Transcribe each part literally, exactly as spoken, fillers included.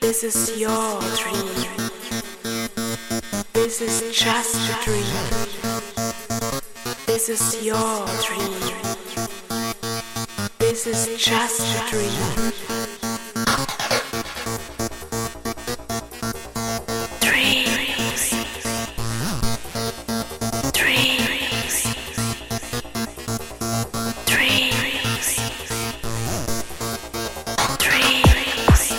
This is your dream. This is just a dream. This is your dream. This is just a dream. Dreams. Dreams. Dreams. Dreams.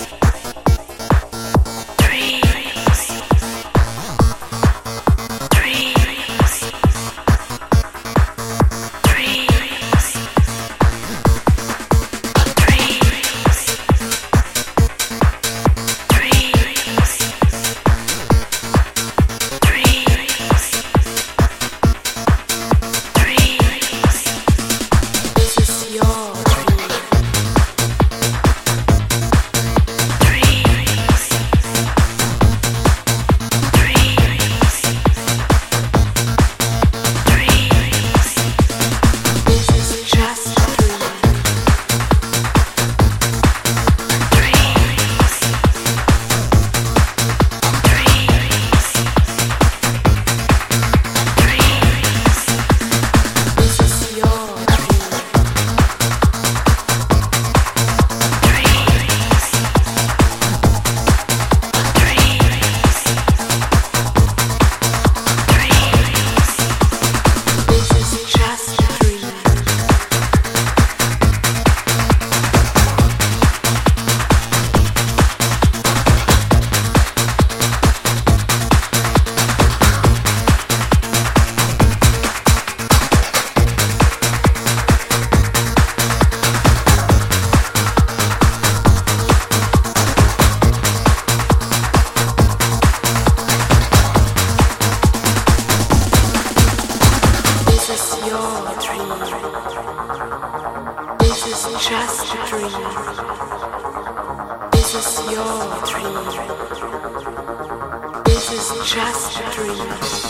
Just a dream. This is your dream. This is just a dream.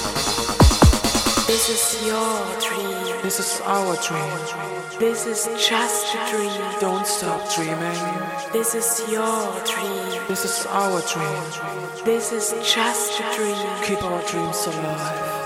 This is your dream. This is our dream. This is just a dream. Don't stop dreaming. This is your dream. This is our dream. This is just a dream. Keep our dreams alive.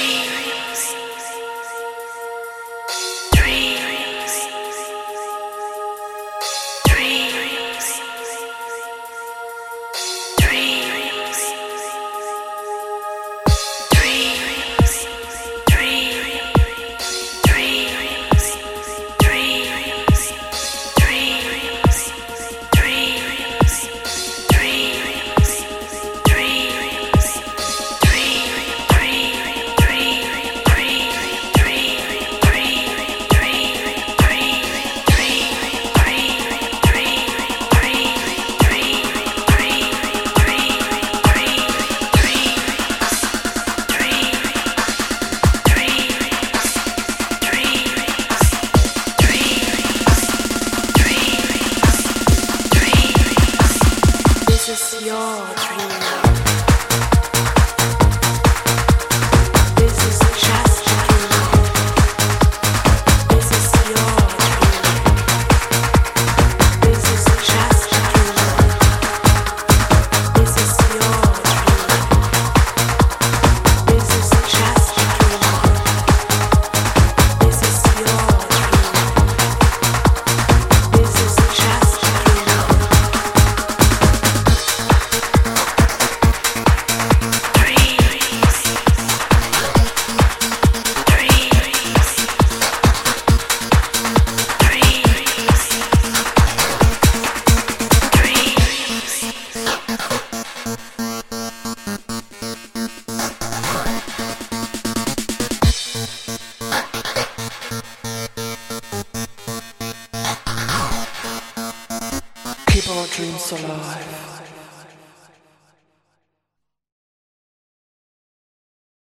This is your dream. This is just a dream. This is your dream. This is just a dream. This is your dream. This is just a dream. This is your dream. This is just a dream. Keep our dreams alive.